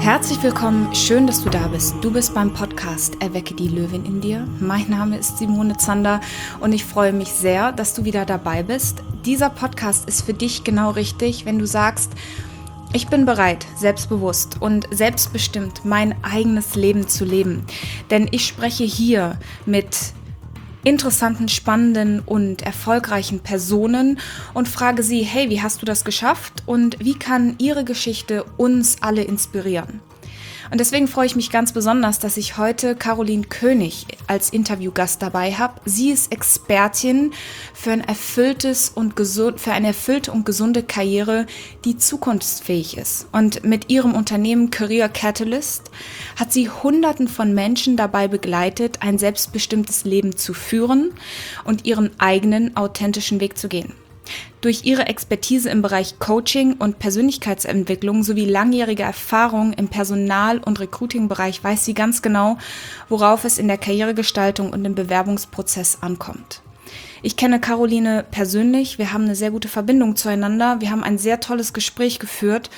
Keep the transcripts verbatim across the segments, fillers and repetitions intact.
Herzlich willkommen, schön, dass du da bist. Du bist beim Podcast Erwecke die Löwin in dir. Mein Name ist Simone Zander und ich freue mich sehr, dass du wieder dabei bist. Dieser Podcast ist für dich genau richtig, wenn du sagst, ich bin bereit, selbstbewusst und selbstbestimmt mein eigenes Leben zu leben. Denn ich spreche hier mit interessanten, spannenden und erfolgreichen Personen und frage sie, hey, wie hast du das geschafft und wie kann ihre Geschichte uns alle inspirieren? Und deswegen freue ich mich ganz besonders, dass ich heute Caroline König als Interviewgast dabei habe. Sie ist Expertin für ein erfülltes und gesund, für eine erfüllte und gesunde Karriere, die zukunftsfähig ist. Und mit ihrem Unternehmen Career Catalyst hat sie Hunderten von Menschen dabei begleitet, ein selbstbestimmtes Leben zu führen und ihren eigenen authentischen Weg zu gehen. Durch ihre Expertise im Bereich Coaching und Persönlichkeitsentwicklung sowie langjährige Erfahrung im Personal- und Recruiting-Bereich weiß sie ganz genau, worauf es in der Karrieregestaltung und im Bewerbungsprozess ankommt. Ich kenne Caroline persönlich, wir haben eine sehr gute Verbindung zueinander, wir haben ein sehr tolles Gespräch geführt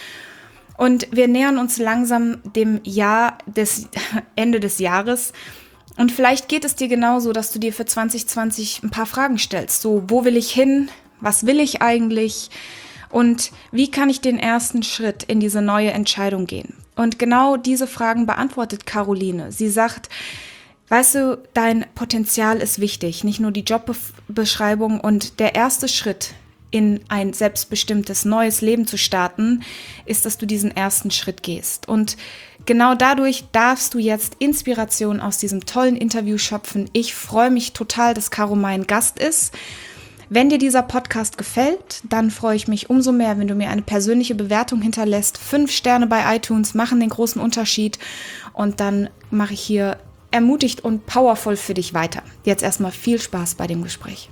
und wir nähern uns langsam dem Jahr des Ende des Jahres. Und vielleicht geht es dir genauso, dass du dir für zwanzig zwanzig ein paar Fragen stellst. So, wo will ich hin? Was will ich eigentlich? Und wie kann ich den ersten Schritt in diese neue Entscheidung gehen? Und genau diese Fragen beantwortet Caroline. Sie sagt, weißt du, dein Potenzial ist wichtig, nicht nur die Jobbeschreibung. Und der erste Schritt in ein selbstbestimmtes neues Leben zu starten, ist, dass du diesen ersten Schritt gehst. Und genau dadurch darfst du jetzt Inspiration aus diesem tollen Interview schöpfen. Ich freue mich total, dass Caro mein Gast ist. Wenn dir dieser Podcast gefällt, dann freue ich mich umso mehr, wenn du mir eine persönliche Bewertung hinterlässt. Fünf Sterne bei iTunes machen den großen Unterschied und dann mache ich hier ermutigt und powervoll für dich weiter. Jetzt erstmal viel Spaß bei dem Gespräch.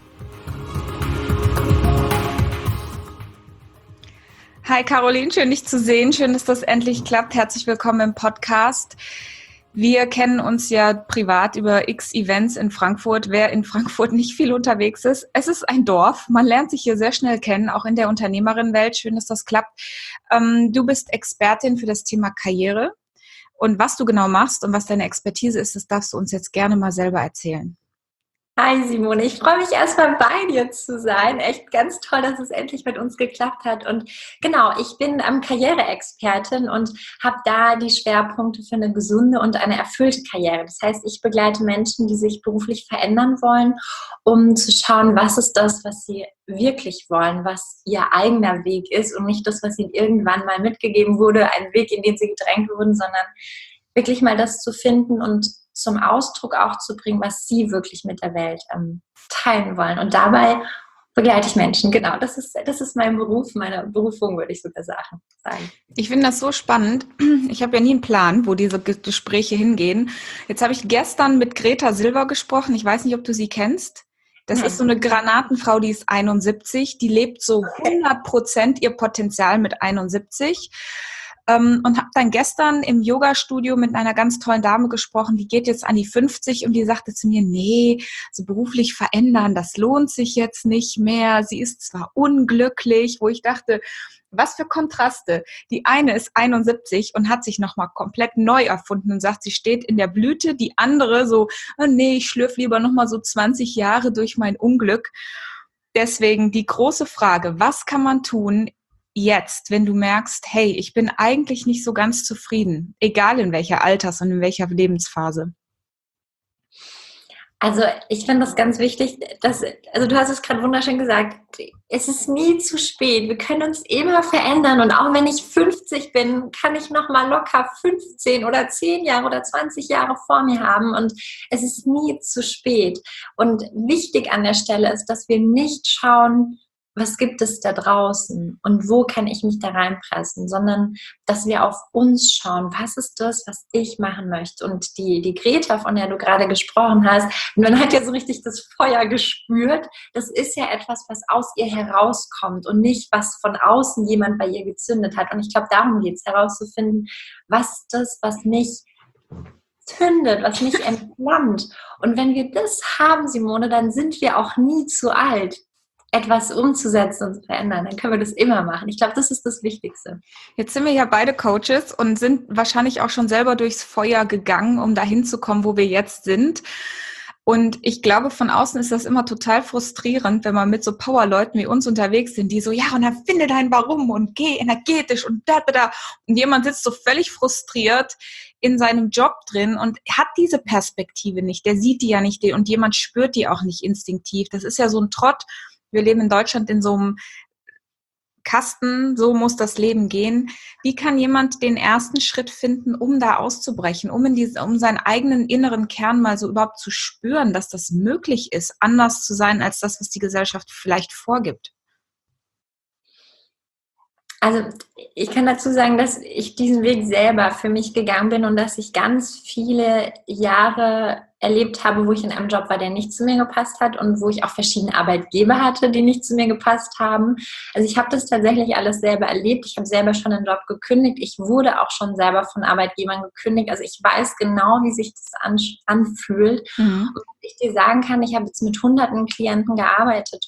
Hi Caroline, schön dich zu sehen, schön, dass das endlich klappt. Herzlich willkommen im Podcast. Wir kennen uns ja privat über x Events in Frankfurt. Wer in Frankfurt nicht viel unterwegs ist, es ist ein Dorf. Man lernt sich hier sehr schnell kennen, auch in der Unternehmerinnenwelt. Schön, dass das klappt. Ähm, du bist Expertin für das Thema Karriere. Und was du genau machst und was deine Expertise ist, das darfst du uns jetzt gerne mal selber erzählen. Hi Simone, ich freue mich erstmal bei dir zu sein. Echt ganz toll, dass es endlich mit uns geklappt hat. Und genau, ich bin ähm, Karriereexpertin und habe da die Schwerpunkte für eine gesunde und eine erfüllte Karriere. Das heißt, ich begleite Menschen, die sich beruflich verändern wollen, um zu schauen, was ist das, was sie wirklich wollen, was ihr eigener Weg ist und nicht das, was ihnen irgendwann mal mitgegeben wurde, ein Weg, in den sie gedrängt wurden, sondern wirklich mal das zu finden und zum Ausdruck auch zu bringen, was sie wirklich mit der Welt ähm, teilen wollen. Und dabei begleite ich Menschen. Genau, das ist, das ist mein Beruf, meine Berufung, würde ich sogar sagen. Ich finde das so spannend. Ich habe ja nie einen Plan, wo diese Gespräche hingehen. Jetzt habe ich gestern mit Greta Silver gesprochen. Ich weiß nicht, ob du sie kennst. Das Nein. ist so eine Granatenfrau, die ist einundsiebzig. Die lebt so hundert Prozent ihr Potenzial mit einundsiebzig. Um, und habe dann gestern im Yoga-Studio mit einer ganz tollen Dame gesprochen, die geht jetzt an die fünfzig und die sagte zu mir, nee, so beruflich verändern, das lohnt sich jetzt nicht mehr. Sie ist zwar unglücklich, wo ich dachte, was für Kontraste. Die eine ist einundsiebzig und hat sich nochmal komplett neu erfunden und sagt, sie steht in der Blüte. Die andere so, oh nee, ich schlürfe lieber nochmal so zwanzig Jahre durch mein Unglück. Deswegen die große Frage, was kann man tun, jetzt, wenn du merkst, hey, ich bin eigentlich nicht so ganz zufrieden, egal in welcher Alters- und in welcher Lebensphase? Also ich finde das ganz wichtig, dass, also du hast es gerade wunderschön gesagt, es ist nie zu spät. Wir können uns immer verändern und auch wenn ich fünfzig bin, kann ich nochmal locker fünfzehn oder zehn Jahre oder zwanzig Jahre vor mir haben und es ist nie zu spät. Und wichtig an der Stelle ist, dass wir nicht schauen, was gibt es da draußen und wo kann ich mich da reinpressen, sondern dass wir auf uns schauen, was ist das, was ich machen möchte. Und die, die Greta, von der du gerade gesprochen hast, man hat ja so richtig das Feuer gespürt, das ist ja etwas, was aus ihr herauskommt und nicht, was von außen jemand bei ihr gezündet hat. Und ich glaube, darum geht es, herauszufinden, was ist das, was mich zündet, was mich entflammt. Und wenn wir das haben, Simone, dann sind wir auch nie zu alt. etwas umzusetzen und zu verändern, dann können wir das immer machen. Ich glaube, das ist das Wichtigste. Jetzt sind wir ja beide Coaches und sind wahrscheinlich auch schon selber durchs Feuer gegangen, um dahin zu kommen, wo wir jetzt sind. Und ich glaube, von außen ist das immer total frustrierend, wenn man mit so Powerleuten wie uns unterwegs sind, die so, ja, und dann finde dein Warum und geh energetisch und da, da, da. Und jemand sitzt so völlig frustriert in seinem Job drin und hat diese Perspektive nicht. Der sieht die ja nicht und jemand spürt die auch nicht instinktiv. Das ist ja so ein Trott. Wir leben in Deutschland in so einem Kasten, so muss das Leben gehen. Wie kann jemand den ersten Schritt finden, um da auszubrechen, um in diese, um seinen eigenen inneren Kern mal so überhaupt zu spüren, dass das möglich ist, anders zu sein als das, was die Gesellschaft vielleicht vorgibt? Also ich kann dazu sagen, dass ich diesen Weg selber für mich gegangen bin und dass ich ganz viele Jahre erlebt habe, wo ich in einem Job war, der nicht zu mir gepasst hat und wo ich auch verschiedene Arbeitgeber hatte, die nicht zu mir gepasst haben. Also ich habe das tatsächlich alles selber erlebt. Ich habe selber schon einen Job gekündigt. Ich wurde auch schon selber von Arbeitgebern gekündigt. Also ich weiß genau, wie sich das an, anfühlt. Mhm. Und was ich dir sagen kann, ich habe jetzt mit hunderten Klienten gearbeitet.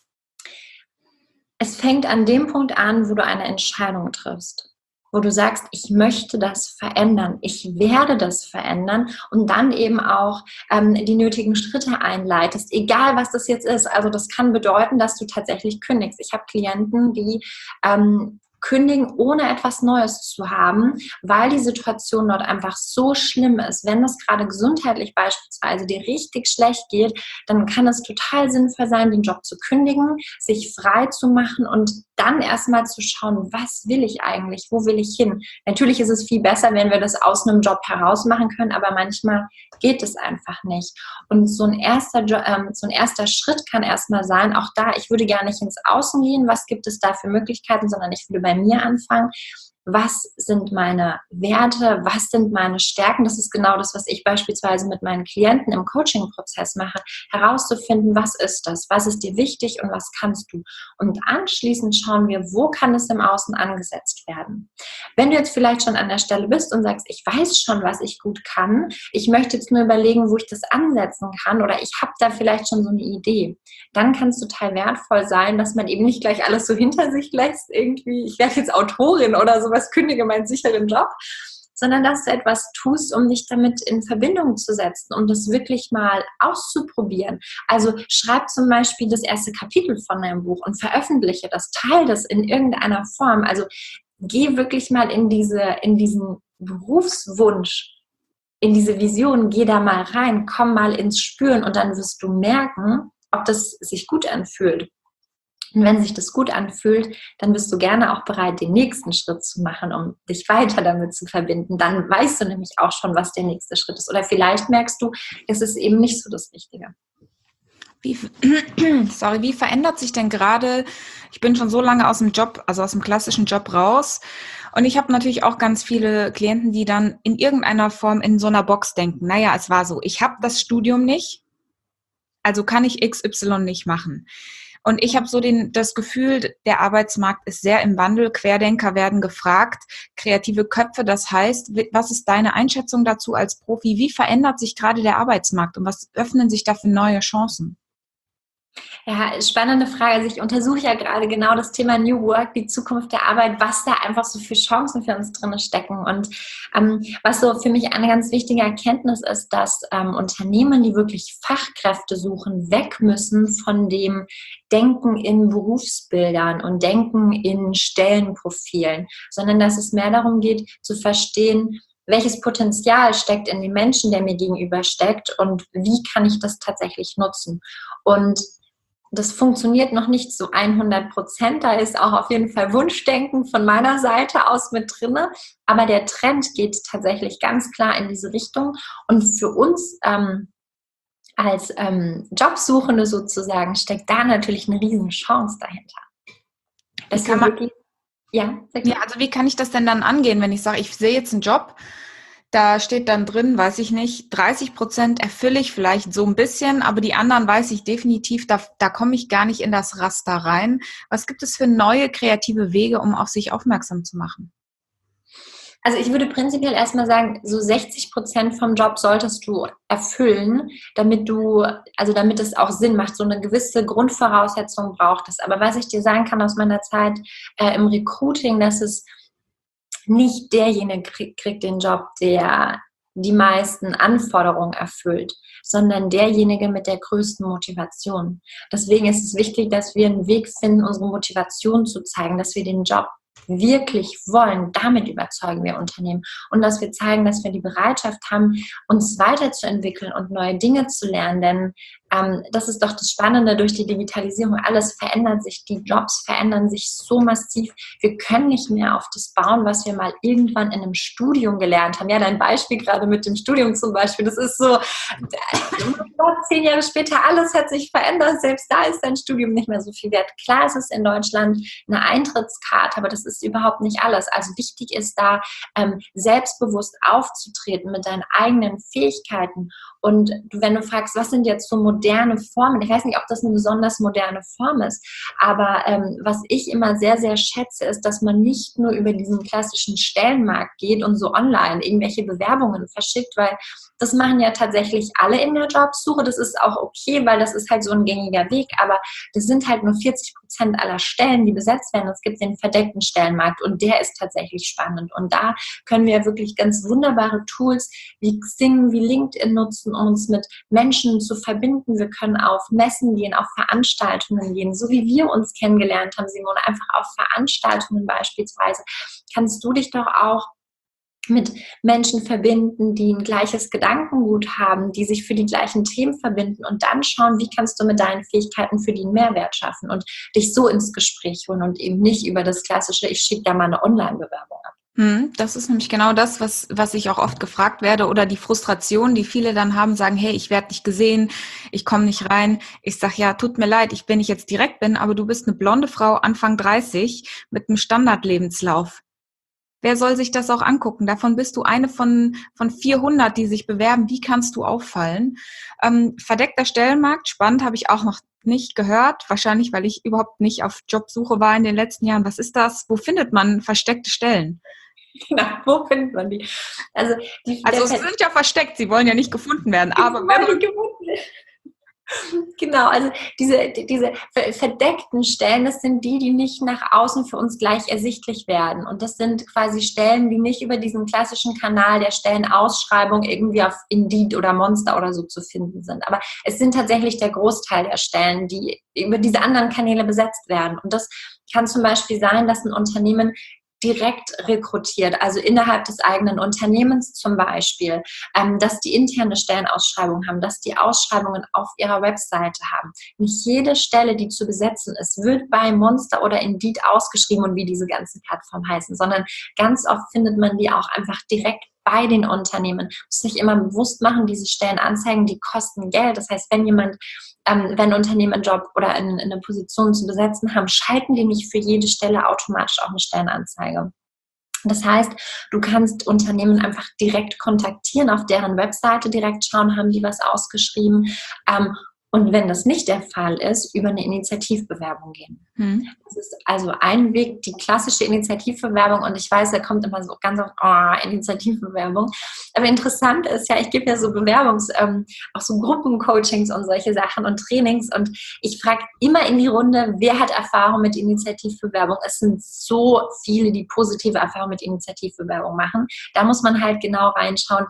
Es fängt an dem Punkt an, wo du eine Entscheidung triffst, wo du sagst, ich möchte das verändern, ich werde das verändern und dann eben auch ähm, die nötigen Schritte einleitest, egal was das jetzt ist. Also das kann bedeuten, dass du tatsächlich kündigst. Ich habe Klienten, die ähm, kündigen, ohne etwas Neues zu haben, weil die Situation dort einfach so schlimm ist. Wenn es gerade gesundheitlich beispielsweise dir richtig schlecht geht, dann kann es total sinnvoll sein, den Job zu kündigen, sich frei zu machen und dann erstmal zu schauen, was will ich eigentlich, wo will ich hin? Natürlich ist es viel besser, wenn wir das aus einem Job heraus machen können, aber manchmal geht es einfach nicht. Und so ein erster, ähm, so ein erster Schritt kann erstmal sein, auch da, ich würde gar nicht ins Außen gehen, was gibt es da für Möglichkeiten, sondern ich würde bei mir anfangen. Was sind meine Werte? Was sind meine Stärken? Das ist genau das, was ich beispielsweise mit meinen Klienten im Coaching-Prozess mache, herauszufinden, was ist das? Was ist dir wichtig und was kannst du? Und anschließend schauen wir, wo kann es im Außen angesetzt werden? Wenn du jetzt vielleicht schon an der Stelle bist und sagst, ich weiß schon, was ich gut kann, ich möchte jetzt nur überlegen, wo ich das ansetzen kann oder ich habe da vielleicht schon so eine Idee, dann kann es total wertvoll sein, dass man eben nicht gleich alles so hinter sich lässt, irgendwie, ich werde jetzt Autorin oder sowas, kündige meinen sicheren Job, sondern dass du etwas tust, um dich damit in Verbindung zu setzen, um das wirklich mal auszuprobieren. Also schreib zum Beispiel das erste Kapitel von deinem Buch und veröffentliche das, teile das in irgendeiner Form. Also geh wirklich mal in diese, in diesen Berufswunsch, in diese Vision, geh da mal rein, komm mal ins Spüren und dann wirst du merken, ob das sich gut anfühlt. Und wenn sich das gut anfühlt, dann bist du gerne auch bereit, den nächsten Schritt zu machen, um dich weiter damit zu verbinden. Dann weißt du nämlich auch schon, was der nächste Schritt ist. Oder vielleicht merkst du, es ist eben nicht so das Richtige. Wie, sorry, wie verändert sich denn gerade, ich bin schon so lange aus dem Job, also aus dem klassischen Job raus und ich habe natürlich auch ganz viele Klienten, die dann in irgendeiner Form in so einer Box denken, naja, es war so, ich habe das Studium nicht, also kann ich X Y nicht machen. Und ich habe so den, das Gefühl, der Arbeitsmarkt ist sehr im Wandel. Querdenker werden gefragt, kreative Köpfe. Das heißt, was ist deine Einschätzung dazu als Profi? Wie verändert sich gerade der Arbeitsmarkt und was öffnen sich da für neue Chancen? Ja, spannende Frage. Also ich untersuche ja gerade genau das Thema New Work, die Zukunft der Arbeit, was da einfach so für Chancen für uns drin stecken. Und ähm, was so für mich eine ganz wichtige Erkenntnis ist, dass ähm, Unternehmen, die wirklich Fachkräfte suchen, weg müssen von dem Denken in Berufsbildern und Denken in Stellenprofilen, sondern dass es mehr darum geht, zu verstehen, welches Potenzial steckt in dem Menschen, der mir gegenüber steckt und wie kann ich das tatsächlich nutzen. Und das funktioniert noch nicht zu hundert Prozent. Da ist auch auf jeden Fall Wunschdenken von meiner Seite aus mit drinne. Aber der Trend geht tatsächlich ganz klar in diese Richtung. Und für uns ähm, als ähm, Jobsuchende sozusagen steckt da natürlich eine riesen Chance dahinter. Das kann man, wirklich, ja, ja, also wie kann ich das denn dann angehen, wenn ich sage, ich sehe jetzt einen Job, da steht dann drin, weiß ich nicht, dreißig Prozent erfülle ich vielleicht so ein bisschen, aber die anderen weiß ich definitiv, da, da komme ich gar nicht in das Raster rein. Was gibt es für neue kreative Wege, um auf sich aufmerksam zu machen? Also ich würde prinzipiell erstmal sagen, so sechzig Prozent vom Job solltest du erfüllen, damit du, also damit es auch Sinn macht. So eine gewisse Grundvoraussetzung braucht es. Aber was ich dir sagen kann aus meiner Zeit äh, im Recruiting, dass es nicht derjenige krieg, kriegt den Job, der die meisten Anforderungen erfüllt, sondern derjenige mit der größten Motivation. Deswegen ist es wichtig, dass wir einen Weg finden, unsere Motivation zu zeigen, dass wir den Job wirklich wollen. Damit überzeugen wir Unternehmen und dass wir zeigen, dass wir die Bereitschaft haben, uns weiterzuentwickeln und neue Dinge zu lernen, denn ähm, das ist doch das Spannende durch die Digitalisierung. Alles verändert sich, die Jobs verändern sich so massiv. Wir können nicht mehr auf das bauen, was wir mal irgendwann in einem Studium gelernt haben. Ja, dein Beispiel gerade mit dem Studium zum Beispiel, das ist so, zehn Jahre später, alles hat sich verändert. Selbst da ist dein Studium nicht mehr so viel wert. Klar, es ist in Deutschland eine Eintrittskarte, aber das ist überhaupt nicht alles. Also wichtig ist da, ähm, selbstbewusst aufzutreten mit deinen eigenen Fähigkeiten. Und wenn du fragst, was sind jetzt so moderne Formen, ich weiß nicht, ob das eine besonders moderne Form ist, aber ähm, was ich immer sehr, sehr schätze, ist, dass man nicht nur über diesen klassischen Stellenmarkt geht und so online irgendwelche Bewerbungen verschickt, weil das machen ja tatsächlich alle in der Jobsuche. Das ist auch okay, weil das ist halt so ein gängiger Weg, aber das sind halt nur vierzig Prozent aller Stellen, die besetzt werden. Es gibt den verdeckten Stellenmarkt und der ist tatsächlich spannend. Und da können wir wirklich ganz wunderbare Tools wie Xing, wie LinkedIn nutzen, um uns mit Menschen zu verbinden. Wir können auf Messen gehen, auf Veranstaltungen gehen, so wie wir uns kennengelernt haben, Simone, einfach auf Veranstaltungen beispielsweise. Kannst du dich doch auch mit Menschen verbinden, die ein gleiches Gedankengut haben, die sich für die gleichen Themen verbinden und dann schauen, wie kannst du mit deinen Fähigkeiten für die einen Mehrwert schaffen und dich so ins Gespräch holen und eben nicht über das klassische, ich schicke da mal eine Online-Bewerbung ab. Das ist nämlich genau das, was, was ich auch oft gefragt werde oder die Frustration, die viele dann haben, sagen, hey, ich werde nicht gesehen, ich komme nicht rein. Ich sage, ja, tut mir leid, ich, wenn ich jetzt direkt bin, aber du bist eine blonde Frau, Anfang dreißig, mit einem Standardlebenslauf. Wer soll sich das auch angucken? Davon bist du eine von, von vierhundert, die sich bewerben. Wie kannst du auffallen? Ähm, verdeckter Stellenmarkt, spannend, habe ich auch noch nicht gehört. Wahrscheinlich, weil ich überhaupt nicht auf Jobsuche war in den letzten Jahren. Was ist das? Wo findet man versteckte Stellen? Genau, wo findet man die? Also, die, also sie sind ja versteckt, sie wollen ja nicht gefunden werden. Aber wenn man Genau, also diese, diese verdeckten Stellen, das sind die, die nicht nach außen für uns gleich ersichtlich werden. Und das sind quasi Stellen, die nicht über diesen klassischen Kanal der Stellenausschreibung irgendwie auf Indeed oder Monster oder so zu finden sind. Aber es sind tatsächlich der Großteil der Stellen, die über diese anderen Kanäle besetzt werden. Und das kann zum Beispiel sein, dass ein Unternehmen direkt rekrutiert, also innerhalb des eigenen Unternehmens zum Beispiel, ähm, dass die interne Stellenausschreibung haben, dass die Ausschreibungen auf ihrer Webseite haben. Nicht jede Stelle, die zu besetzen ist, wird bei Monster oder Indeed ausgeschrieben und wie diese ganzen Plattformen heißen, sondern ganz oft findet man die auch einfach direkt bei den Unternehmen. Man muss sich immer bewusst machen, diese Stellenanzeigen, die kosten Geld. Das heißt, wenn jemand, ähm, wenn Unternehmen einen Job oder in, in eine Position zu besetzen haben, schalten die nicht für jede Stelle automatisch auch eine Stellenanzeige. Das heißt, du kannst Unternehmen einfach direkt kontaktieren, auf deren Webseite direkt schauen, haben die was ausgeschrieben. Ähm, Und wenn das nicht der Fall ist, über eine Initiativbewerbung gehen. Hm. Das ist also ein Weg, die klassische Initiativbewerbung. Und ich weiß, da kommt immer so ganz oft, oh, Initiativbewerbung. Aber interessant ist ja, ich gebe ja so Bewerbungs-, ähm, auch so Gruppencoachings und solche Sachen und Trainings. Und ich frage immer in die Runde, wer hat Erfahrung mit Initiativbewerbung? Es sind so viele, die positive Erfahrung mit Initiativbewerbung machen. Da muss man halt genau reinschauen,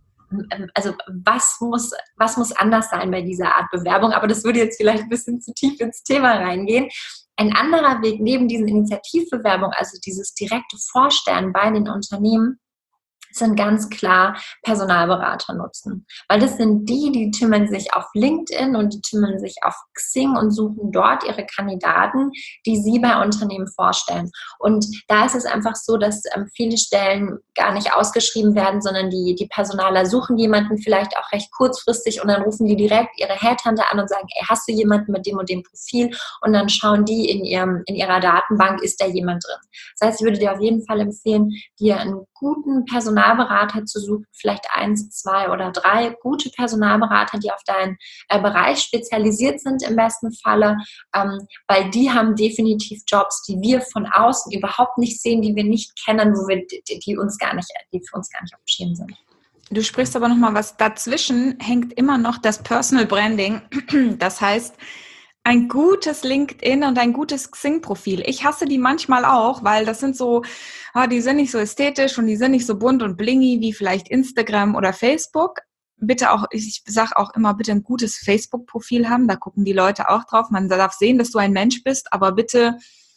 also was muss, was muss anders sein bei dieser Art Bewerbung, aber das würde jetzt vielleicht ein bisschen zu tief ins Thema reingehen. Ein anderer Weg neben diesen Initiativbewerbungen, also dieses direkte Vorstellen bei den Unternehmen, sind ganz klar Personalberater nutzen. Weil das sind die, die tümmeln sich auf LinkedIn und die tümmeln sich auf Xing und suchen dort ihre Kandidaten, die sie bei Unternehmen vorstellen. Und da ist es einfach so, dass ähm, viele Stellen gar nicht ausgeschrieben werden, sondern die, die Personaler suchen jemanden vielleicht auch recht kurzfristig und dann rufen die direkt ihre Headhunter an und sagen, ey, hast du jemanden mit dem und dem Profil? Und dann schauen die in, ihrem, in ihrer Datenbank, ist da jemand drin. Das heißt, ich würde dir auf jeden Fall empfehlen, dir ein guten Personalberater zu suchen, vielleicht eins, zwei oder drei gute Personalberater, die auf deinen äh, Bereich spezialisiert sind im besten Falle, ähm, weil die haben definitiv Jobs, die wir von außen überhaupt nicht sehen, die wir nicht kennen, wo wir, die, die uns gar nicht, die für uns gar nicht auf dem Schirm sind. Du sprichst aber nochmal was dazwischen, hängt immer noch das Personal Branding. Das heißt, ein gutes LinkedIn und ein gutes Xing-Profil. Ich hasse die manchmal auch, weil das sind so, ah, die sind nicht so ästhetisch und die sind nicht so bunt und blingy wie vielleicht Instagram oder Facebook. Bitte auch, ich sage auch immer, bitte ein gutes Facebook-Profil haben, da gucken die Leute auch drauf. Man darf sehen, dass du ein Mensch bist, aber bitte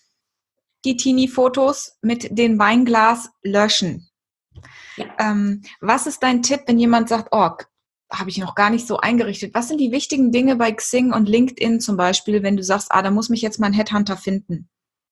die Teenie-Fotos mit dem Weinglas löschen. Ja. Ähm, was ist dein Tipp, wenn jemand sagt, oh, habe ich noch gar nicht so eingerichtet. Was sind die wichtigen Dinge bei Xing und LinkedIn zum Beispiel, wenn du sagst, ah, da muss mich jetzt mein Headhunter finden?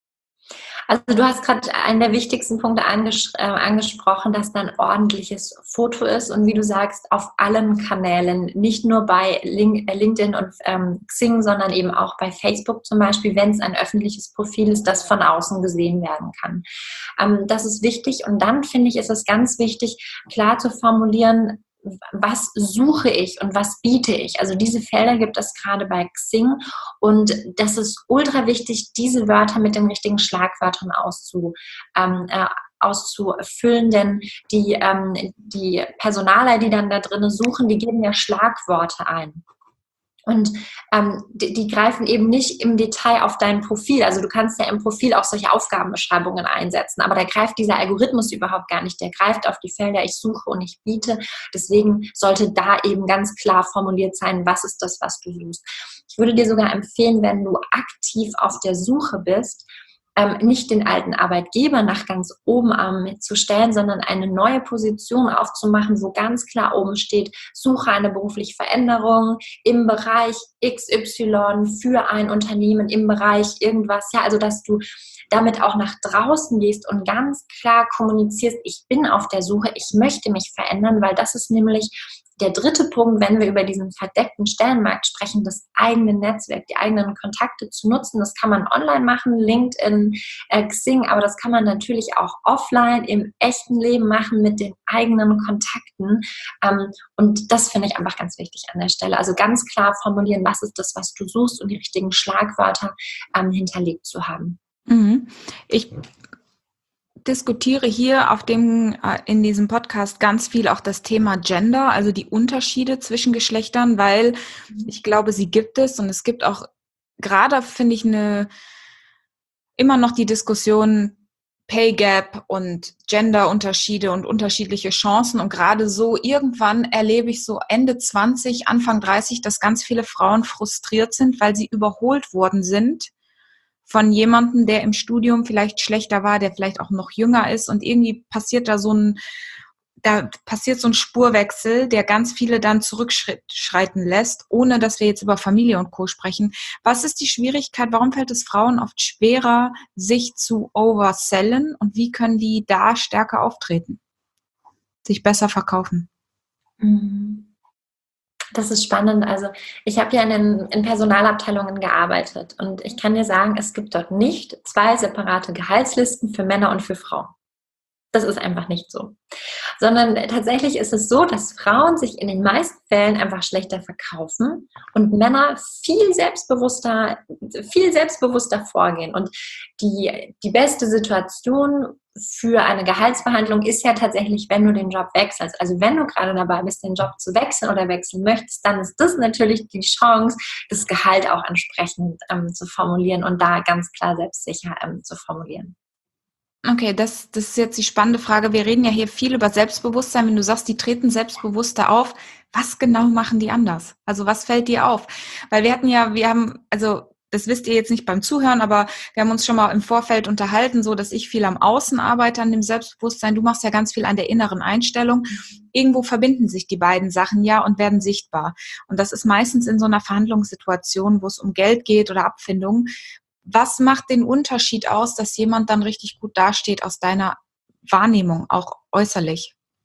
Also du hast gerade einen der wichtigsten Punkte anges- äh, angesprochen, dass da ein ordentliches Foto ist und wie du sagst, auf allen Kanälen, nicht nur bei Link- äh, LinkedIn und ähm, Xing, sondern eben auch bei Facebook zum Beispiel, wenn es ein öffentliches Profil ist, das von außen gesehen werden kann. Ähm, das ist wichtig und dann finde ich, ist es ganz wichtig, klar zu formulieren, was suche ich und was biete ich? Also diese Felder gibt es gerade bei Xing und das ist ultra wichtig, diese Wörter mit den richtigen Schlagwörtern auszu, ähm, äh, auszufüllen, denn die, ähm, die Personaler, die dann da drin suchen, die geben ja Schlagworte ein. Und ähm, die, die greifen eben nicht im Detail auf dein Profil. Also du kannst ja im Profil auch solche Aufgabenbeschreibungen einsetzen, aber da greift dieser Algorithmus überhaupt gar nicht. Der greift auf die Felder, ich suche und ich biete. Deswegen sollte da eben ganz klar formuliert sein, was ist das, was du suchst. Ich würde dir sogar empfehlen, wenn du aktiv auf der Suche bist, Ähm, nicht den alten Arbeitgeber nach ganz oben ähm, zu stellen, sondern eine neue Position aufzumachen, wo ganz klar oben steht, suche eine berufliche Veränderung im Bereich X Y für ein Unternehmen, im Bereich irgendwas. Ja, also dass du damit auch nach draußen gehst und ganz klar kommunizierst, ich bin auf der Suche, ich möchte mich verändern, weil das ist nämlich der dritte Punkt, wenn wir über diesen verdeckten Stellenmarkt sprechen, das eigene Netzwerk, die eigenen Kontakte zu nutzen. Das kann man online machen, LinkedIn, äh, Xing, aber das kann man natürlich auch offline im echten Leben machen mit den eigenen Kontakten. Ähm, und das finde ich einfach ganz wichtig an der Stelle. Also ganz klar formulieren, was ist das, was du suchst und die richtigen Schlagwörter ähm, hinterlegt zu haben. Mhm. Ich diskutiere hier auf dem, in diesem Podcast ganz viel auch das Thema Gender, also die Unterschiede zwischen Geschlechtern, weil ich glaube, sie gibt es und es gibt auch gerade, finde ich, eine immer noch die Diskussion Pay Gap und Genderunterschiede und unterschiedliche Chancen und gerade so irgendwann erlebe ich so Ende zwanzig, Anfang dreißig, dass ganz viele Frauen frustriert sind, weil sie überholt worden sind von jemandem, der im Studium vielleicht schlechter war, der vielleicht auch noch jünger ist und irgendwie passiert da so ein, da passiert so ein Spurwechsel, der ganz viele dann zurückschreiten lässt, ohne dass wir jetzt über Familie und Co. sprechen. Was ist die Schwierigkeit? Warum fällt es Frauen oft schwerer, sich zu oversellen und wie können die da stärker auftreten, sich besser verkaufen? Mhm. Das ist spannend. Also ich habe ja in, den, in Personalabteilungen gearbeitet und ich kann dir sagen, es gibt dort nicht zwei separate Gehaltslisten für Männer und für Frauen. Das ist einfach nicht so. Sondern tatsächlich ist es so, dass Frauen sich in den meisten Fällen einfach schlechter verkaufen und Männer viel selbstbewusster, viel selbstbewusster vorgehen. Und die, die beste Situation für eine Gehaltsverhandlung ist ja tatsächlich, wenn du den Job wechselst. Also wenn du gerade dabei bist, den Job zu wechseln oder wechseln möchtest, dann ist das natürlich die Chance, das Gehalt auch entsprechend ähm, zu formulieren und da ganz klar selbstsicher ähm, zu formulieren. Okay, das, das ist jetzt die spannende Frage. Wir reden ja hier viel über Selbstbewusstsein. Wenn du sagst, die treten selbstbewusster auf, was genau machen die anders? Also was fällt dir auf? Weil wir hatten ja, wir haben, also das wisst ihr jetzt nicht beim Zuhören, aber wir haben uns schon mal im Vorfeld unterhalten, so dass ich viel am Außen arbeite, an dem Selbstbewusstsein. Du machst ja ganz viel an der inneren Einstellung. Irgendwo verbinden sich die beiden Sachen ja und werden sichtbar. Und das ist meistens in so einer Verhandlungssituation, wo es um Geld geht oder Abfindungen. Was macht den Unterschied aus, dass jemand dann richtig gut dasteht aus deiner Wahrnehmung, auch äußerlich?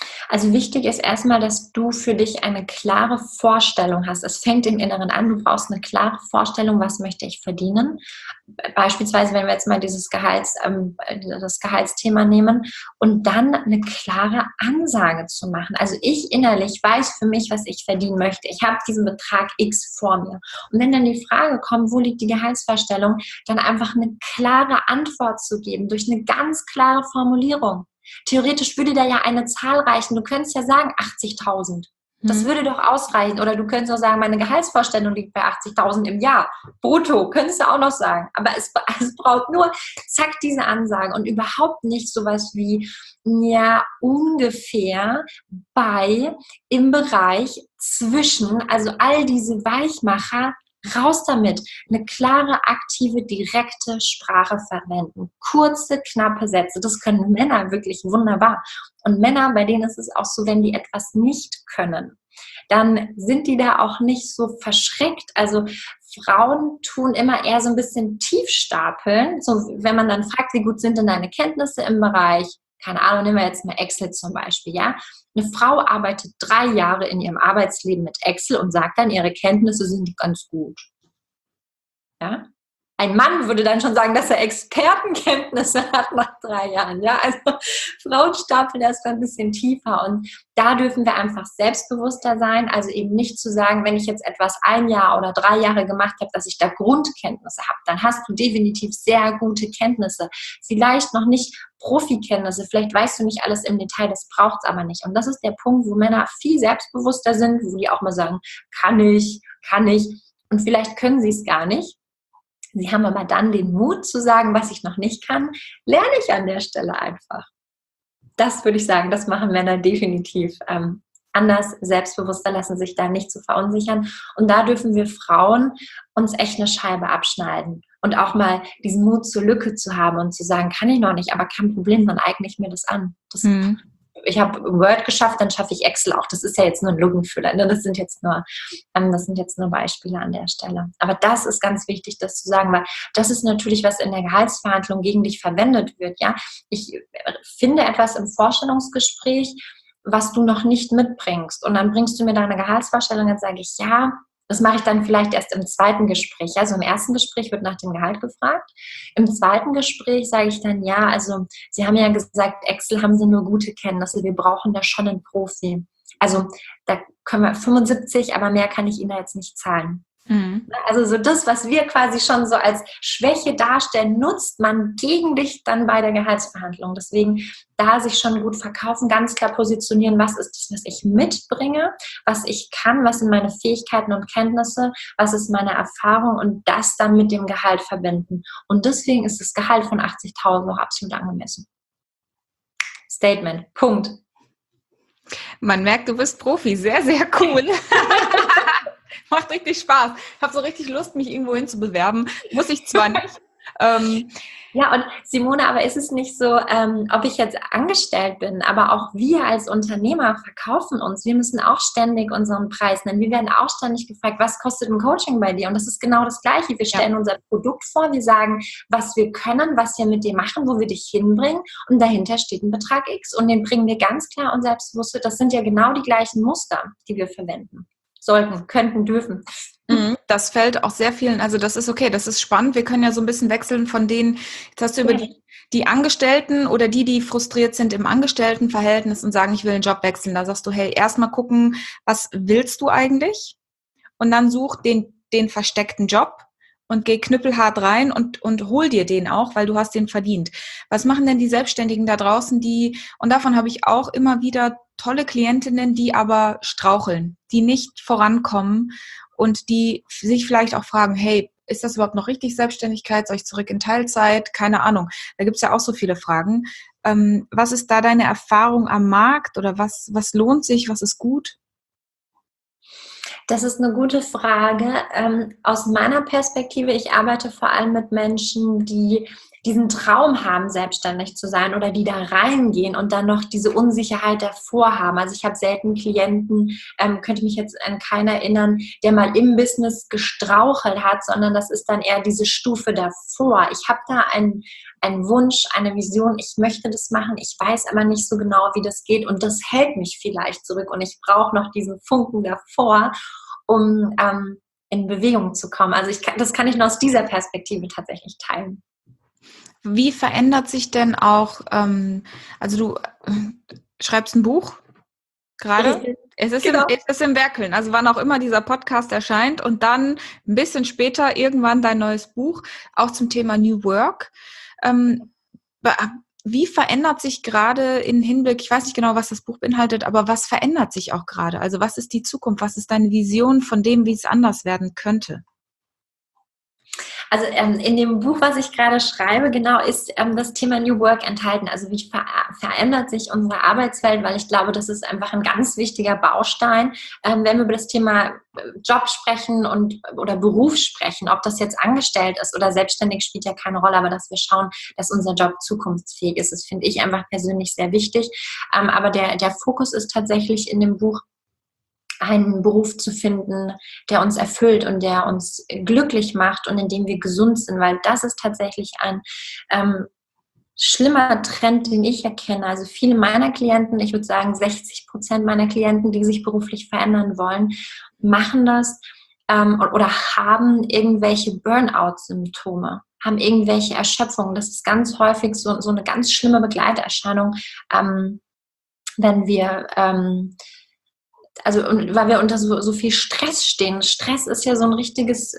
Also wichtig ist erstmal, dass du für dich eine klare Vorstellung hast. Es fängt im Inneren an, du brauchst eine klare Vorstellung, was möchte ich verdienen. Beispielsweise, wenn wir jetzt mal dieses Gehalts, ähm, das Gehaltsthema nehmen und dann eine klare Ansage zu machen. Also ich innerlich weiß für mich, was ich verdienen möchte. Ich habe diesen Betrag X vor mir. Und wenn dann die Frage kommt, wo liegt die Gehaltsvorstellung, dann einfach eine klare Antwort zu geben durch eine ganz klare Formulierung. Theoretisch würde da ja eine Zahl reichen. Du könntest ja sagen achtzigtausend. Das Mhm. würde doch ausreichen. Oder du könntest auch sagen, meine Gehaltsvorstellung liegt bei achtzigtausend im Jahr. Brutto, könntest du auch noch sagen. Aber es, es braucht nur, zack, diese Ansage und überhaupt nicht sowas wie, ja, ungefähr bei, im Bereich zwischen, also all diese Weichmacher, raus damit. Eine klare, aktive, direkte Sprache verwenden. Kurze, knappe Sätze. Das können Männer wirklich wunderbar. Und Männer, bei denen ist es auch so, wenn die etwas nicht können, dann sind die da auch nicht so verschreckt. Also Frauen tun immer eher so ein bisschen tief stapeln. So, wenn man dann fragt, wie gut sind denn deine Kenntnisse im Bereich, keine Ahnung, nehmen wir jetzt mal Excel zum Beispiel, ja. Eine Frau arbeitet drei Jahre in ihrem Arbeitsleben mit Excel und sagt dann, ihre Kenntnisse sind ganz gut. Ja? Ein Mann würde dann schon sagen, dass er Expertenkenntnisse hat nach drei Jahren. Ja? Also Frauen stapeln erst mal ein bisschen tiefer und da dürfen wir einfach selbstbewusster sein. Also eben nicht zu sagen, wenn ich jetzt etwas ein Jahr oder drei Jahre gemacht habe, dass ich da Grundkenntnisse habe. Dann hast du definitiv sehr gute Kenntnisse. Vielleicht noch nicht Profikenntnisse, vielleicht weißt du nicht alles im Detail, das braucht es aber nicht. Und das ist der Punkt, wo Männer viel selbstbewusster sind, wo die auch mal sagen, kann ich, kann ich. Und vielleicht können sie es gar nicht. Sie haben aber dann den Mut zu sagen, was ich noch nicht kann, lerne ich an der Stelle einfach. Das würde ich sagen, das machen Männer definitiv ähm, anders, selbstbewusster, lassen sich da nicht zu verunsichern. Und da dürfen wir Frauen uns echt eine Scheibe abschneiden und auch mal diesen Mut zur Lücke zu haben und zu sagen, kann ich noch nicht, aber kein Problem, dann eigne ich mir das an. Das mhm. Ich habe Word geschafft, dann schaffe ich Excel auch. Das ist ja jetzt nur ein Lückenfüller. Das sind jetzt nur, ähm, das sind jetzt nur Beispiele an der Stelle. Aber das ist ganz wichtig, das zu sagen, weil das ist natürlich, was in der Gehaltsverhandlung gegen dich verwendet wird. Ja, ich finde etwas im Vorstellungsgespräch, was du noch nicht mitbringst. Und dann bringst du mir deine Gehaltsvorstellung, dann sage ich, ja, das mache ich dann vielleicht erst im zweiten Gespräch. Also im ersten Gespräch wird nach dem Gehalt gefragt. Im zweiten Gespräch sage ich dann, ja, also Sie haben ja gesagt, Excel haben Sie nur gute Kenntnisse. Wir brauchen da schon einen Profi. Also da können wir fünfundsiebzig, aber mehr kann ich Ihnen da jetzt nicht zahlen. Mhm. Also so das, was wir quasi schon so als Schwäche darstellen, nutzt man gegen dich dann bei der Gehaltsverhandlung. Deswegen da sich schon gut verkaufen, ganz klar positionieren, was ist das, was ich mitbringe, was ich kann, was sind meine Fähigkeiten und Kenntnisse, was ist meine Erfahrung und das dann mit dem Gehalt verbinden. Und deswegen ist das Gehalt von achtzigtausend noch absolut angemessen. Statement. Punkt. Man merkt, du bist Profi. Sehr, sehr cool. Macht richtig Spaß. Ich habe so richtig Lust, mich irgendwo hin zu bewerben. Muss ich zwar nicht. ähm, ja, und Simone, aber ist es nicht so, ähm, ob ich jetzt angestellt bin, aber auch wir als Unternehmer verkaufen uns. Wir müssen auch ständig unseren Preis nennen. Wir werden auch ständig gefragt, was kostet ein Coaching bei dir? Und das ist genau das Gleiche. Wir stellen ja. unser Produkt vor, wir sagen, was wir können, was wir mit dir machen, wo wir dich hinbringen. Und dahinter steht ein Betrag X. Und den bringen wir ganz klar und selbstbewusst. Das sind ja genau die gleichen Muster, die wir verwenden. Sollten, könnten, dürfen. Das fällt auch sehr vielen, also das ist okay, das ist spannend. Wir können ja so ein bisschen wechseln von denen, jetzt hast du über ja. die, die Angestellten oder die, die frustriert sind im Angestelltenverhältnis und sagen, ich will einen Job wechseln. Da sagst du, hey, erstmal gucken, was willst du eigentlich? Und dann such den, den versteckten Job und geh knüppelhart rein und, und hol dir den auch, weil du hast den verdient. Was machen denn die Selbstständigen da draußen, die, und davon habe ich auch immer wieder tolle Klientinnen, die aber straucheln, die nicht vorankommen und die sich vielleicht auch fragen, hey, ist das überhaupt noch richtig Selbstständigkeit? Soll ich zurück in Teilzeit? Keine Ahnung. Da gibt es ja auch so viele Fragen. Ähm, was ist da deine Erfahrung am Markt oder was, was lohnt sich? Was ist gut? Das ist eine gute Frage. Ähm, aus meiner Perspektive, ich arbeite vor allem mit Menschen, die diesen Traum haben, selbstständig zu sein oder die da reingehen und dann noch diese Unsicherheit davor haben. Also ich habe selten Klienten, ähm, könnte mich jetzt an keinen erinnern, der mal im Business gestrauchelt hat, sondern das ist dann eher diese Stufe davor. Ich habe da einen, einen Wunsch, eine Vision, ich möchte das machen, ich weiß aber nicht so genau, wie das geht und das hält mich vielleicht zurück und ich brauche noch diesen Funken davor, um ähm, in Bewegung zu kommen. Also ich kann, das kann ich nur aus dieser Perspektive tatsächlich teilen. Wie verändert sich denn auch, ähm, also du äh, schreibst ein Buch gerade? Es ist, genau. im, es ist im Werkeln, also wann auch immer dieser Podcast erscheint und dann ein bisschen später irgendwann dein neues Buch, auch zum Thema New Work. Ähm, wie verändert sich gerade im Hinblick, ich weiß nicht genau, was das Buch beinhaltet, aber was verändert sich auch gerade? Also was ist die Zukunft? Was ist deine Vision von dem, wie es anders werden könnte? Also ähm, in dem Buch, was ich gerade schreibe, genau ist ähm, das Thema New Work enthalten. Also wie ver- verändert sich unsere Arbeitswelt, weil ich glaube, das ist einfach ein ganz wichtiger Baustein, ähm, wenn wir über das Thema Job sprechen und oder Beruf sprechen, ob das jetzt angestellt ist oder selbstständig, spielt ja keine Rolle, aber dass wir schauen, dass unser Job zukunftsfähig ist. Das finde ich einfach persönlich sehr wichtig. Ähm, aber der, der Fokus ist tatsächlich in dem Buch, einen Beruf zu finden, der uns erfüllt und der uns glücklich macht und in dem wir gesund sind, weil das ist tatsächlich ein ähm, schlimmer Trend, den ich erkenne. Also viele meiner Klienten, ich würde sagen sechzig Prozent meiner Klienten, die sich beruflich verändern wollen, machen das ähm, oder haben irgendwelche Burnout-Symptome, haben irgendwelche Erschöpfungen. Das ist ganz häufig so, so eine ganz schlimme Begleiterscheinung, ähm, wenn wir ähm, Also, weil wir unter so, so viel Stress stehen. Stress ist ja so ein richtiges,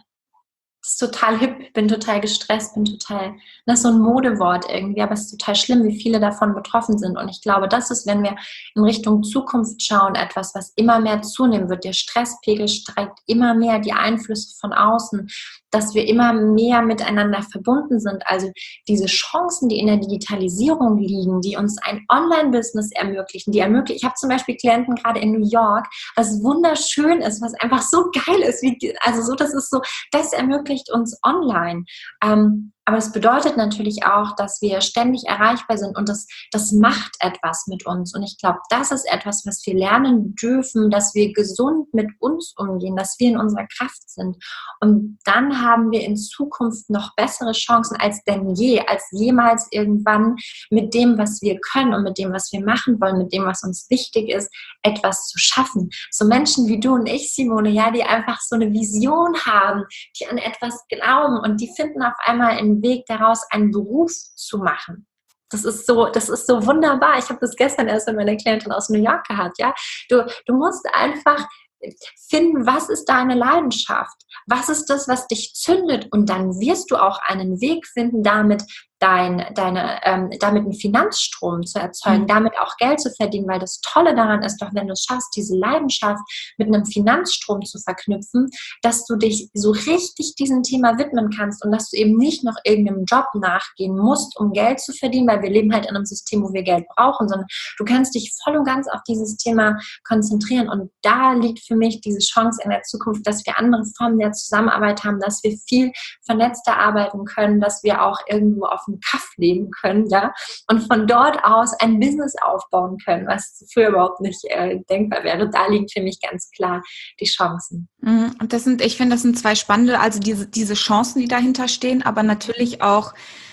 das ist total hip, bin total gestresst, bin total, das ist so ein Modewort irgendwie, aber es ist total schlimm, wie viele davon betroffen sind. Und ich glaube, das ist, wenn wir in Richtung Zukunft schauen, etwas, was immer mehr zunehmen wird. Der Stresspegel steigt immer mehr, die Einflüsse von außen, dass wir immer mehr miteinander verbunden sind. Also diese Chancen, die in der Digitalisierung liegen, die uns ein Online-Business ermöglichen, die ermöglichen, ich habe zum Beispiel Klienten gerade in New York, was wunderschön ist, was einfach so geil ist, wie, also so, das ist so, das ermöglicht uns online. Ähm, aber es bedeutet natürlich auch, dass wir ständig erreichbar sind und das, das macht etwas mit uns. Und ich glaube, das ist etwas, was wir lernen dürfen, dass wir gesund mit uns umgehen, dass wir in unserer Kraft sind. Und dann haben wir in Zukunft noch bessere Chancen als denn je, als jemals irgendwann mit dem, was wir können und mit dem, was wir machen wollen, mit dem, was uns wichtig ist, etwas zu schaffen. So Menschen wie du und ich, Simone, ja, die einfach so eine Vision haben, die an etwas glauben und die finden auf einmal einen Weg daraus, einen Beruf zu machen. Das ist so, das ist so wunderbar. Ich habe das gestern erst mit meiner Klientin aus New York gehabt, ja. Du, du musst einfach finden, was ist deine Leidenschaft? Was ist das, was dich zündet? Und dann wirst du auch einen Weg finden, damit dein, deine, ähm, damit einen Finanzstrom zu erzeugen, mhm. damit auch Geld zu verdienen, weil das Tolle daran ist doch, wenn du es schaffst, diese Leidenschaft mit einem Finanzstrom zu verknüpfen, dass du dich so richtig diesem Thema widmen kannst und dass du eben nicht noch irgendeinem Job nachgehen musst, um Geld zu verdienen, weil wir leben halt in einem System, wo wir Geld brauchen, sondern du kannst dich voll und ganz auf dieses Thema konzentrieren und da liegt für mich diese Chance in der Zukunft, dass wir andere Formen der Zusammenarbeit haben, dass wir viel vernetzter arbeiten können, dass wir auch irgendwo auf dem Kaff leben können, ja, und von dort aus ein Business aufbauen können, was früher überhaupt nicht äh, denkbar wäre. Da liegen für mich ganz klar die Chancen. Und das sind, ich finde, das sind zwei spannende, also diese, diese Chancen, die dahinter stehen, aber natürlich auch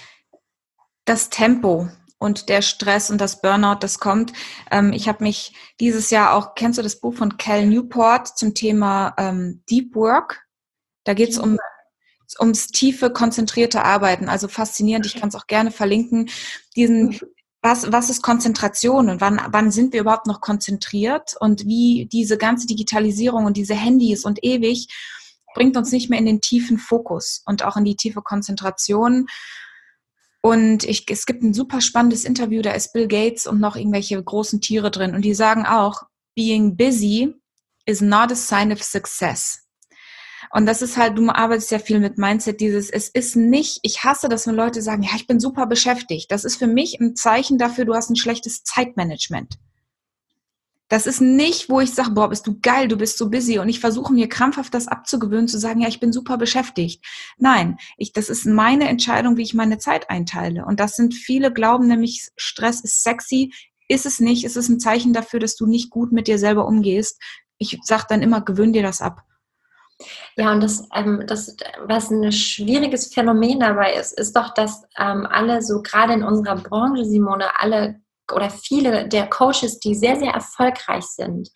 das Tempo und der Stress und das Burnout, das kommt. Ähm, ich habe mich dieses Jahr auch, kennst du das Buch von Cal Newport zum Thema ähm, Deep Work? Da geht es um ums tiefe, konzentrierte Arbeiten. Also faszinierend, ich kann es auch gerne verlinken. Diesen, was, was ist Konzentration und wann, wann sind wir überhaupt noch konzentriert und wie diese ganze Digitalisierung und diese Handys und ewig bringt uns nicht mehr in den tiefen Fokus und auch in die tiefe Konzentration. Und ich, es gibt ein super spannendes Interview, da ist Bill Gates und noch irgendwelche großen Tiere drin und die sagen auch, being busy is not a sign of success. Und das ist halt, du arbeitest ja viel mit Mindset, dieses, es ist nicht, ich hasse das, wenn Leute sagen, ja, ich bin super beschäftigt. Das ist für mich ein Zeichen dafür, du hast ein schlechtes Zeitmanagement. Das ist nicht, wo ich sage, boah, bist du geil, du bist so busy und ich versuche mir krampfhaft das abzugewöhnen, zu sagen, ja, ich bin super beschäftigt. Nein, ich, das ist meine Entscheidung, wie ich meine Zeit einteile. Und das sind viele glauben nämlich, Stress ist sexy. Ist es nicht. Es ist ein Zeichen dafür, dass du nicht gut mit dir selber umgehst. Ich sage dann immer, gewöhn dir das ab. Ja, und das, ähm, das, was ein schwieriges Phänomen dabei ist, ist doch, dass ähm, alle so gerade in unserer Branche, Simone, alle oder viele der Coaches, die sehr, sehr erfolgreich sind,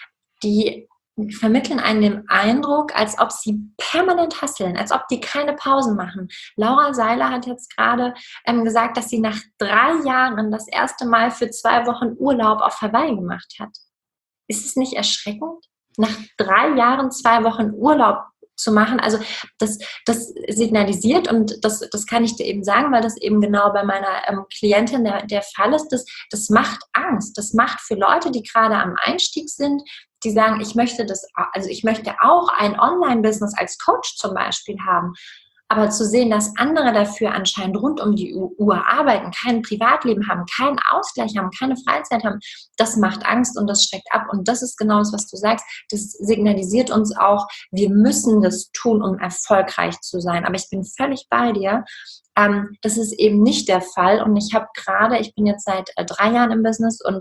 die vermitteln einen den Eindruck, als ob sie permanent hustlen, als ob die keine Pausen machen. Laura Seiler hat jetzt gerade ähm, gesagt, dass sie nach drei Jahren das erste Mal für zwei Wochen Urlaub auf Hawaii gemacht hat. Ist es nicht erschreckend? Nach drei Jahren zwei Wochen Urlaub zu machen, also das, das signalisiert, und das, das kann ich dir eben sagen, weil das eben genau bei meiner ähm, Klientin der, der Fall ist, das, das macht Angst. Das macht für Leute, die gerade am Einstieg sind, die sagen, ich möchte das, also ich möchte auch ein Online-Business als Coach zum Beispiel haben. Aber zu sehen, dass andere dafür anscheinend rund um die Uhr arbeiten, kein Privatleben haben, keinen Ausgleich haben, keine Freizeit haben, das macht Angst und das schreckt ab. Und das ist genau das, was du sagst. Das signalisiert uns auch, wir müssen das tun, um erfolgreich zu sein. Aber ich bin völlig bei dir. Ähm, das ist eben nicht der Fall. Und ich habe gerade, ich bin jetzt seit äh, drei Jahren im Business und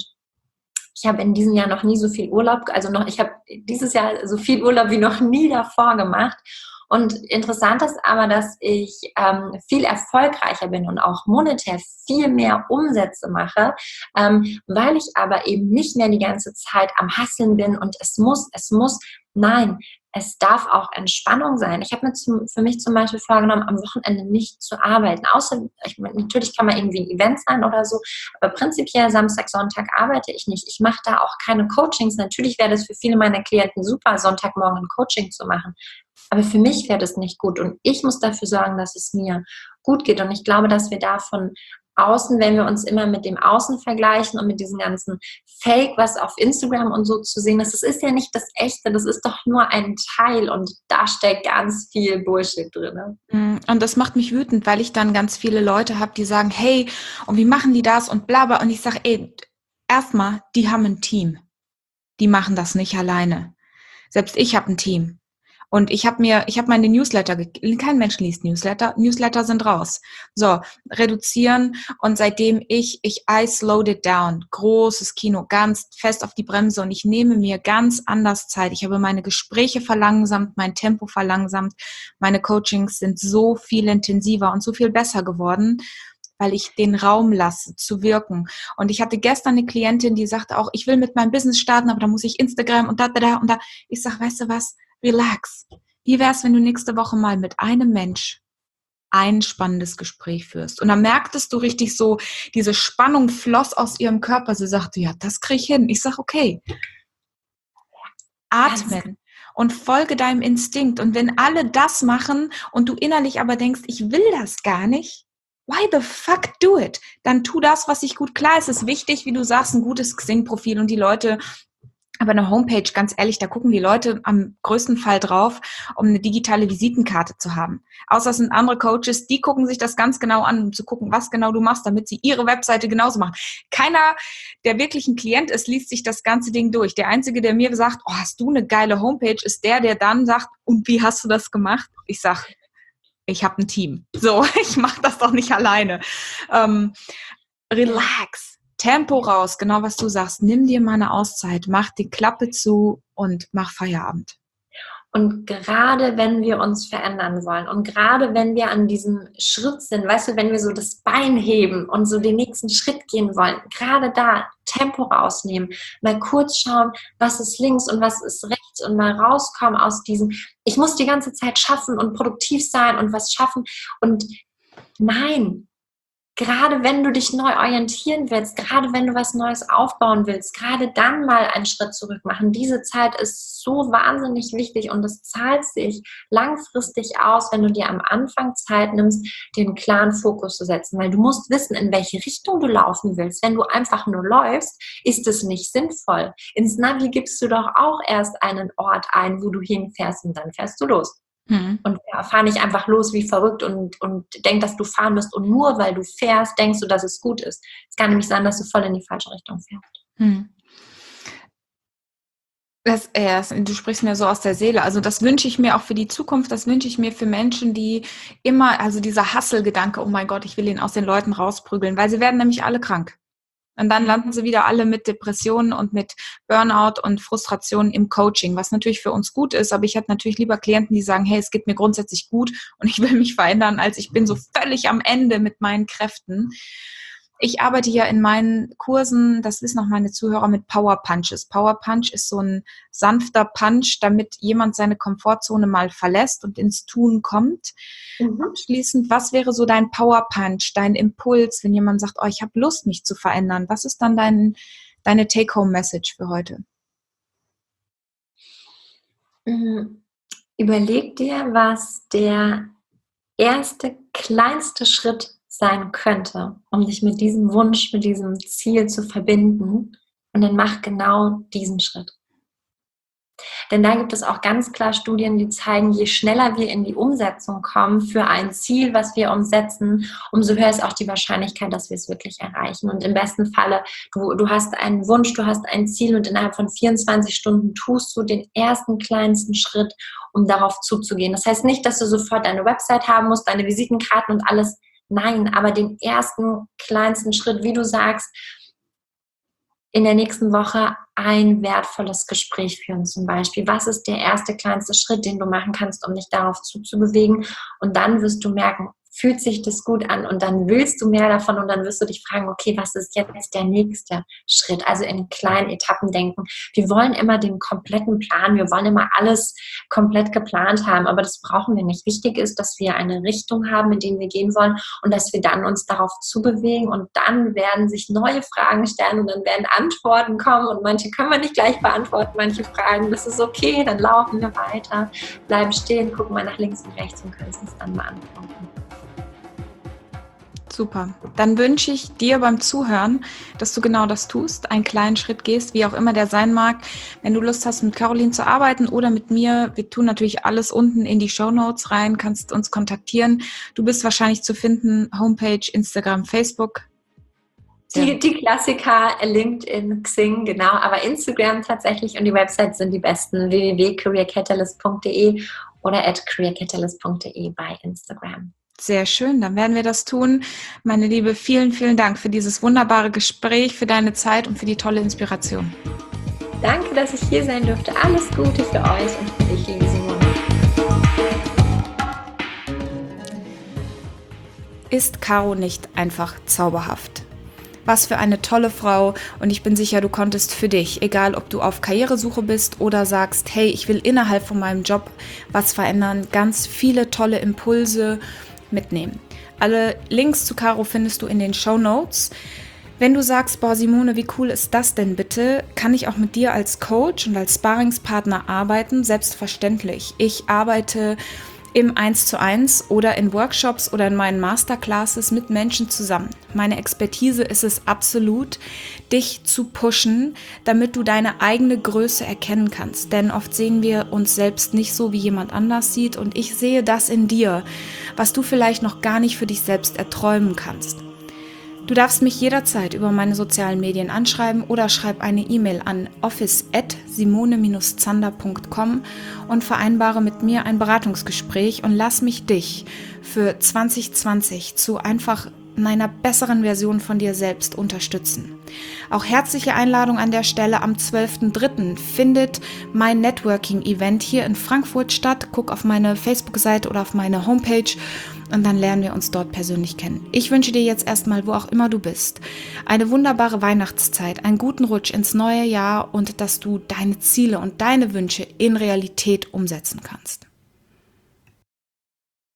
ich habe in diesem Jahr noch nie so viel Urlaub, also noch, ich habe dieses Jahr so viel Urlaub wie noch nie davor gemacht. Und interessant ist aber, dass ich ähm, viel erfolgreicher bin und auch monetär viel mehr Umsätze mache, ähm, weil ich aber eben nicht mehr die ganze Zeit am Hustlen bin und es muss, es muss, nein, es darf auch Entspannung sein. Ich habe mir zum, für mich zum Beispiel vorgenommen, am Wochenende nicht zu arbeiten. Außer, ich, natürlich kann man irgendwie ein Event sein oder so, aber prinzipiell Samstag, Sonntag arbeite ich nicht. Ich mache da auch keine Coachings. Natürlich wäre das für viele meiner Klienten super, Sonntagmorgen ein Coaching zu machen. Aber für mich wäre das nicht gut. Und ich muss dafür sorgen, dass es mir gut geht. Und ich glaube, dass wir da von außen, wenn wir uns immer mit dem Außen vergleichen und mit diesem ganzen Fake, was auf Instagram und so zu sehen ist, das ist ja nicht das Echte, das ist doch nur ein Teil und da steckt ganz viel Bullshit drin. Und das macht mich wütend, weil ich dann ganz viele Leute habe, die sagen, hey, und wie machen die das und bla bla. Und ich sage, ey, erstmal, die haben ein Team. Die machen das nicht alleine. Selbst ich habe ein Team. Und ich habe mir, ich habe meine Newsletter, ge- kein Mensch liest Newsletter, Newsletter sind raus. So, reduzieren und seitdem ich, ich, I slowed it down, großes Kino, ganz fest auf die Bremse und ich nehme mir ganz anders Zeit. Ich habe meine Gespräche verlangsamt, mein Tempo verlangsamt, meine Coachings sind so viel intensiver und so viel besser geworden, weil ich den Raum lasse, zu wirken. Und ich hatte gestern eine Klientin, die sagte auch, ich will mit meinem Business starten, aber da muss ich Instagram und da, da, da und da. Ich sage, weißt du was? Relax. Wie wär's, wenn du nächste Woche mal mit einem Mensch ein spannendes Gespräch führst? Und dann merktest du richtig so, diese Spannung floss aus ihrem Körper. Sie sagte, ja, das kriege ich hin. Ich sage, okay. Atmen und folge deinem Instinkt. Und wenn alle das machen und du innerlich aber denkst, ich will das gar nicht, why the fuck do it? Dann tu das, was sich gut, klar, es ist wichtig, wie du sagst, ein gutes Xing-Profil und die Leute, aber eine Homepage, ganz ehrlich, da gucken die Leute am größten Fall drauf, um eine digitale Visitenkarte zu haben. Außer es sind andere Coaches, die gucken sich das ganz genau an, um zu gucken, was genau du machst, damit sie ihre Webseite genauso machen. Keiner, der wirklich ein Klient ist, liest sich das ganze Ding durch. Der Einzige, der mir sagt, oh, hast du eine geile Homepage, ist der, der dann sagt, und wie hast du das gemacht? Ich sag, ich habe ein Team. So, ich mache das doch nicht alleine. Ähm, relax. Tempo raus, genau was du sagst. Nimm dir mal eine Auszeit, mach die Klappe zu und mach Feierabend. Und gerade wenn wir uns verändern wollen und gerade wenn wir an diesem Schritt sind, weißt du, wenn wir so das Bein heben und so den nächsten Schritt gehen wollen, gerade da Tempo rausnehmen, mal kurz schauen, was ist links und was ist rechts und mal rauskommen aus diesem, ich muss die ganze Zeit schaffen und produktiv sein und was schaffen und nein, gerade wenn du dich neu orientieren willst, gerade wenn du was Neues aufbauen willst, gerade dann mal einen Schritt zurück machen. Diese Zeit ist so wahnsinnig wichtig und es zahlt sich langfristig aus, wenn du dir am Anfang Zeit nimmst, den klaren Fokus zu setzen. Weil du musst wissen, in welche Richtung du laufen willst. Wenn du einfach nur läufst, ist es nicht sinnvoll. Ins Navi gibst du doch auch erst einen Ort ein, wo du hinfährst und dann fährst du los. Hm. Und ja, fahr nicht einfach los wie verrückt und, und denk, dass du fahren musst und nur weil du fährst, denkst du, dass es gut ist. Es kann nämlich sein, dass du voll in die falsche Richtung fährst. Hm. Das, äh, das, du sprichst mir so aus der Seele. Also das wünsche ich mir auch für die Zukunft. Das wünsche ich mir für Menschen, die immer, also dieser Hustle-Gedanke, oh mein Gott, ich will ihn aus den Leuten rausprügeln, weil sie werden nämlich alle krank. Und dann landen sie wieder alle mit Depressionen und mit Burnout und Frustrationen im Coaching, was natürlich für uns gut ist. Aber ich hätte natürlich lieber Klienten, die sagen, hey, es geht mir grundsätzlich gut und ich will mich verändern, als ich bin so völlig am Ende mit meinen Kräften. Ich arbeite ja in meinen Kursen, das wissen auch meine Zuhörer, mit Power Punches. Power Punch ist so ein sanfter Punch, damit jemand seine Komfortzone mal verlässt und ins Tun kommt. Mhm. Abschließend, was wäre so dein Power Punch, dein Impuls, wenn jemand sagt, oh, ich habe Lust, mich zu verändern? Was ist dann dein, deine Take-Home-Message für heute? Überleg dir, was der erste, kleinste Schritt sein könnte, um dich mit diesem Wunsch, mit diesem Ziel zu verbinden, und dann mach genau diesen Schritt. Denn da gibt es auch ganz klar Studien, die zeigen, je schneller wir in die Umsetzung kommen für ein Ziel, was wir umsetzen, umso höher ist auch die Wahrscheinlichkeit, dass wir es wirklich erreichen. Und im besten Falle, du, du hast einen Wunsch, du hast ein Ziel und innerhalb von vierundzwanzig Stunden tust du den ersten kleinsten Schritt, um darauf zuzugehen. Das heißt nicht, dass du sofort deine Website haben musst, deine Visitenkarten und alles. Nein, aber den ersten kleinsten Schritt, wie du sagst, in der nächsten Woche ein wertvolles Gespräch führen zum Beispiel. Was ist der erste kleinste Schritt, den du machen kannst, um dich darauf zuzubewegen? Und dann wirst du merken, fühlt sich das gut an und dann willst du mehr davon und dann wirst du dich fragen, okay, was ist jetzt der nächste Schritt? Also in kleinen Etappen denken. Wir wollen immer den kompletten Plan, wir wollen immer alles komplett geplant haben, aber das brauchen wir nicht. Wichtig ist, dass wir eine Richtung haben, in die wir gehen wollen und dass wir dann uns darauf zubewegen und dann werden sich neue Fragen stellen und dann werden Antworten kommen und manche können wir nicht gleich beantworten, manche Fragen, das ist okay, dann laufen wir weiter, bleiben stehen, gucken mal nach links und rechts und können es uns dann beantworten. Super. Dann wünsche ich dir beim Zuhören, dass du genau das tust, einen kleinen Schritt gehst, wie auch immer der sein mag. Wenn du Lust hast, mit Caroline zu arbeiten oder mit mir, wir tun natürlich alles unten in die Shownotes rein, kannst uns kontaktieren. Du bist wahrscheinlich zu finden, Homepage, Instagram, Facebook. Die, die Klassiker, LinkedIn, Xing, genau, aber Instagram tatsächlich und die Websites sind die besten, w w w punkt career catalyst punkt d e oder at career catalyst punkt d e bei Instagram. Sehr schön, dann werden wir das tun. Meine Liebe, vielen, vielen Dank für dieses wunderbare Gespräch, für deine Zeit und für die tolle Inspiration. Danke, dass ich hier sein durfte. Alles Gute für euch und für dich, liebe Simone. Ist Caro nicht einfach zauberhaft? Was für eine tolle Frau und ich bin sicher, du konntest für dich, egal ob du auf Karrieresuche bist oder sagst, hey, ich will innerhalb von meinem Job was verändern, ganz viele tolle Impulse mitnehmen. Alle Links zu Caro findest du in den Shownotes. Wenn du sagst, boah Simone, wie cool ist das denn bitte, kann ich auch mit dir als Coach und als Sparringspartner arbeiten? Selbstverständlich. Ich arbeite im eins zu eins oder in Workshops oder in meinen Masterclasses mit Menschen zusammen. Meine Expertise ist es absolut, dich zu pushen, damit du deine eigene Größe erkennen kannst. Denn oft sehen wir uns selbst nicht so, wie jemand anders sieht. Und ich sehe das in dir, was du vielleicht noch gar nicht für dich selbst erträumen kannst. Du darfst mich jederzeit über meine sozialen Medien anschreiben oder schreib eine E-Mail an office at simone dash zander punkt com und vereinbare mit mir ein Beratungsgespräch und lass mich dich für zwanzig zwanzig zu einfach einer besseren Version von dir selbst unterstützen. Auch herzliche Einladung an der Stelle, am zwölften dritten findet mein Networking-Event hier in Frankfurt statt. Guck auf meine Facebook-Seite oder auf meine Homepage und dann lernen wir uns dort persönlich kennen. Ich wünsche dir jetzt erstmal, wo auch immer du bist, eine wunderbare Weihnachtszeit, einen guten Rutsch ins neue Jahr und dass du deine Ziele und deine Wünsche in Realität umsetzen kannst.